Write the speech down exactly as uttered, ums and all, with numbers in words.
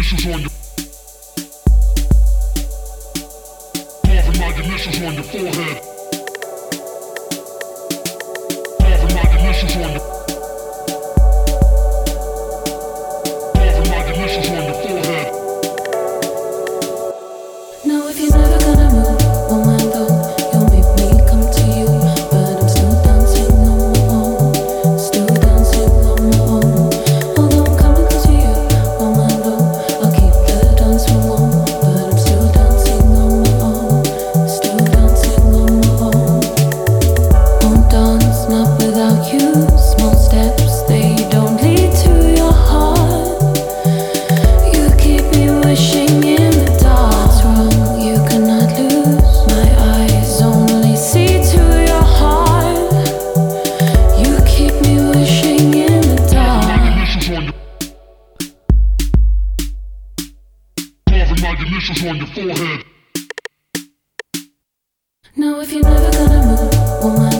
initials on your carving my initials on your forehead. Carving my initials on your carving my initials on your forehead. Now if you're never gonna move, won't mind though. You'll make me come to you, but I'm still dancing on my own, still dancing on my own. Although I'm coming close to you, won't mind though. I'll keep the dance warm, but I'm still dancing on my own, still dancing on my own. Won't dance, not without you. Small steps, they don't lead to your heart. You keep me wishing in the dark. What's wrong? You cannot lose. My eyes only see to your heart. You keep me wishing in the dark. Carving my initials on your forehead. Now if you're never gonna move, won't mind